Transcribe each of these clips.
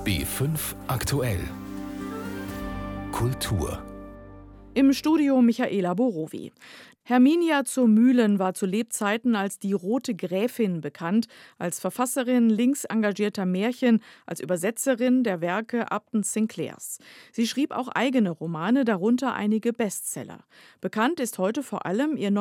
B5 aktuell. Kultur. Im Studio Michaela Borowi. Herminia zur Mühlen war zu Lebzeiten als die Rote Gräfin bekannt, als Verfasserin links engagierter Märchen, als Übersetzerin der Werke Upton Sinclairs. Sie schrieb auch eigene Romane, darunter einige Bestseller. Bekannt ist heute vor allem ihr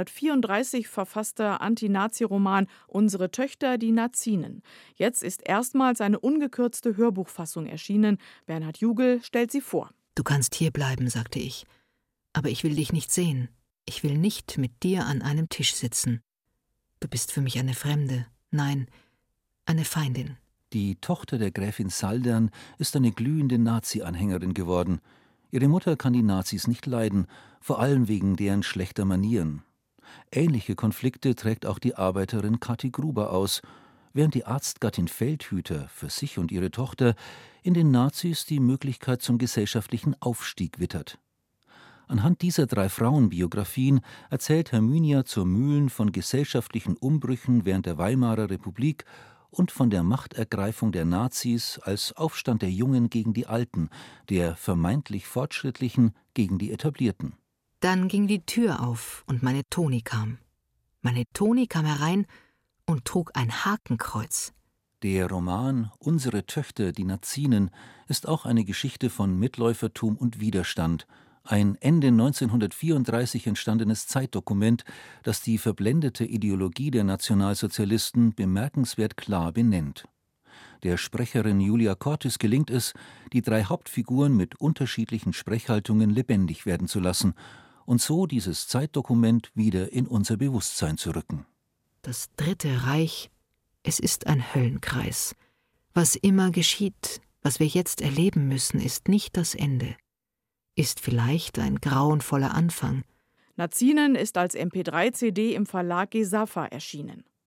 1934 verfasster Anti-Nazi-Roman Unsere Töchter, die Nazinen. Jetzt ist erstmals eine ungekürzte Hörbuchfassung erschienen. Bernhard Jugel stellt sie vor. »Du kannst hier bleiben«, sagte ich. »Aber ich will dich nicht sehen. Ich will nicht mit dir an einem Tisch sitzen. Du bist für mich eine Fremde. Nein, eine Feindin.« Die Tochter der Gräfin Saldern ist eine glühende Nazi-Anhängerin geworden. Ihre Mutter kann die Nazis nicht leiden, vor allem wegen deren schlechter Manieren. Ähnliche Konflikte trägt auch die Arbeiterin Kathi Gruber aus, während die Arztgattin Feldhüter für sich und ihre Tochter in den Nazis die Möglichkeit zum gesellschaftlichen Aufstieg wittert. Anhand dieser 3 Frauenbiografien erzählt Herminia zur Mühlen von gesellschaftlichen Umbrüchen während der Weimarer Republik und von der Machtergreifung der Nazis als Aufstand der Jungen gegen die Alten, der vermeintlich Fortschrittlichen gegen die Etablierten. Dann ging die Tür auf und meine Toni kam. Meine Toni kam herein und trug ein Hakenkreuz. Der Roman Unsere Töchter, die Nazinen ist auch eine Geschichte von Mitläufertum und Widerstand, ein Ende 1934 entstandenes Zeitdokument, das die verblendete Ideologie der Nationalsozialisten bemerkenswert klar benennt. Der Sprecherin Julia Cortis gelingt es, die 3 Hauptfiguren mit unterschiedlichen Sprechhaltungen lebendig werden zu lassen und so dieses Zeitdokument wieder in unser Bewusstsein zu rücken. Das Dritte Reich, es ist ein Höllenkreis. Was immer geschieht, was wir jetzt erleben müssen, ist nicht das Ende. Ist vielleicht ein grauenvoller Anfang. Nazinen ist als MP3-CD im Verlag Gesafa erschienen.